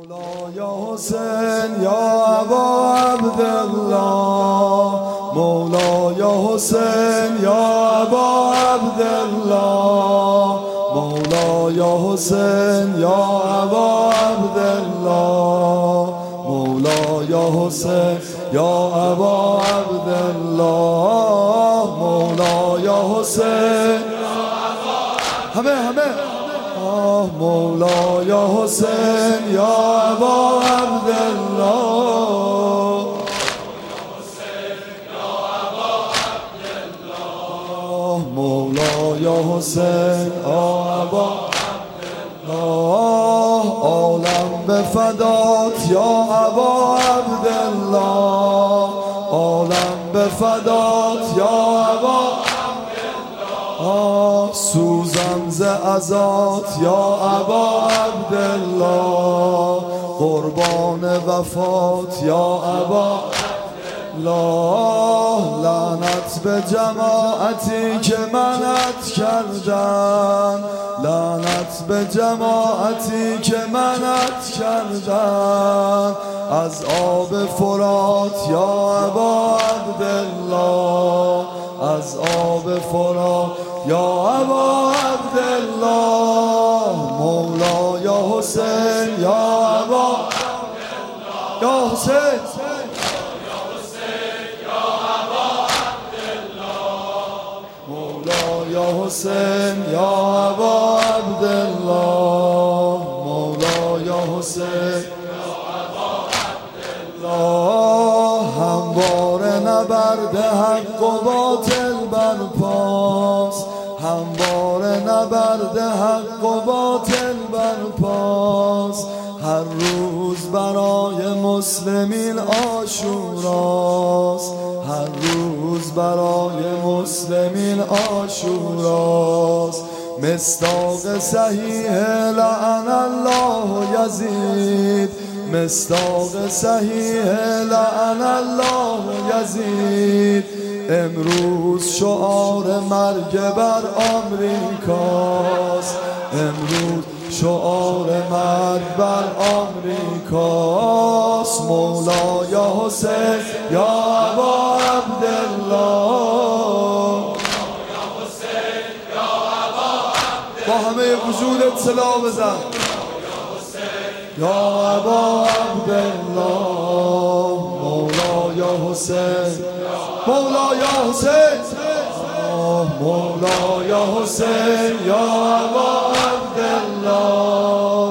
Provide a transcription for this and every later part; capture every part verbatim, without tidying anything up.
مولا حسین یا ابا عبدالله، مولا حسین یا ابا عبدالله، مولا حسین یا ابا عبدالله، مولا حسین یا ابا عبدالله، مولا حسین همه همه مولا حسین یا ابا عبدالله، مولا حسین یا ابا عبدالله، عالم به فدات یا ابا عبدالله، عالم به فدات یا ابا عبدالله، سوزم ز عزات یا ابا عبدالله، قربان وفات یا ابا عبدالله، لعنت به جماعتی که منت کردن، لعنت به جماعتی که منت کردن، از آب فرات یا ابا عبدالله، از آب فرات یا ابا عبدالله، مولا یا حسین یا ابا یا حسین یا حسین یا ابا عبدالله، مولا یا حسین یا ابا عبدالله، همواره نبرد حق و باطل برپاست، همواره نبرد حق و باطل برپاست، هر روز برای مسلمین عاشوراست، هر روز برای مسلمین عاشوراست، مصداق صحیح لعن الله یزید، مصداق صحیح لعن الله یزید، امروز شعار مرگ بر آمریکاست، امروز شعار مرگ بر آمریکاست، مولا یا حسین یا ابا عبدالله، با همه وجودت صدا بزن یا ابا عبدالله، مولا یا حسین، مولا یا حسین، مولا یا حسین یا ابا عبدالله،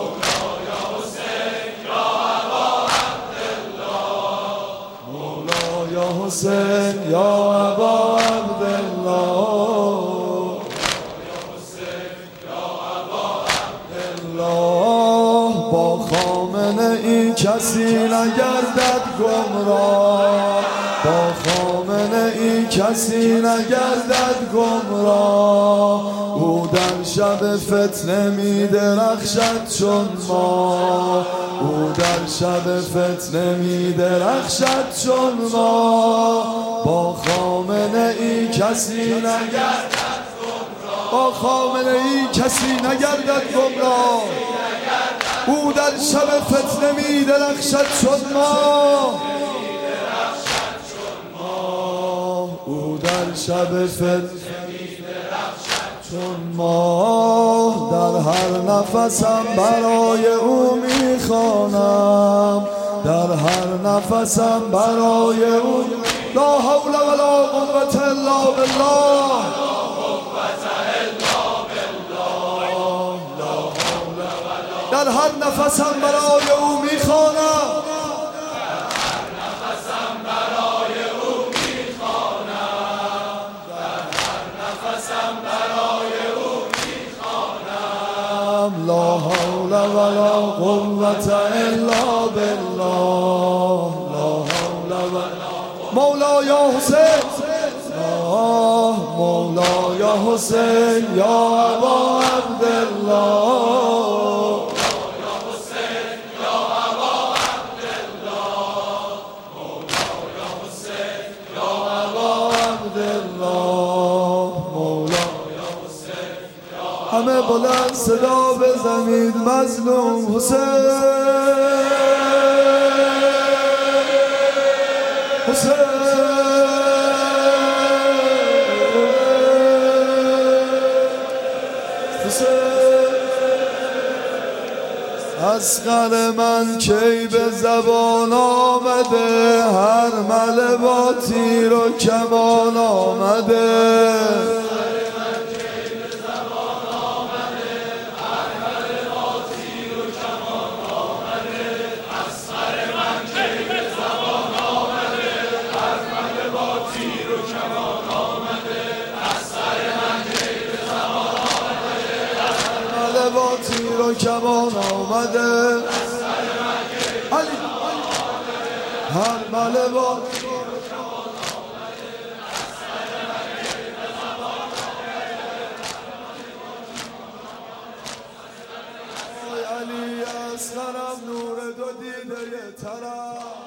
مولا یا حسین یا ابا عبدالله، با خامنه ای کسی نگردد گمراه، با خامنه ای کسی نگردد گمراه، او در شب فتنه می درخشد چون ما، او در شب فتنه می درخشد چون ما، با خامنه ای کسی نگردد گمراه، با خامنه ای کسی نگردد گمراه، او در شب فتنه می درخشد چون ما، او در شب فتنه می درخشد چون ما، در هر نفسم برای او می خوانم، در هر نفسم برای او، لا حول ولا قوة الا بالله، در هر نفسم برای او میخوانم، در هر نفسم برای او میخوانم، در هر نفسم برای او میخوانم، لا حول ولا قوة الا بالله، لا حول ولا مولا یا حسین، مولا یا حسین یا ابا عبدالله، همه بلند صدا بزنید مظلوم حسین. اصغر من کی به زبان آمده، هر مله با تیر و کمان آمده. با تیر و کمان آمده، علی هر مله با تیر و کمان آمده. علی اصغرم نور دو دیده طرف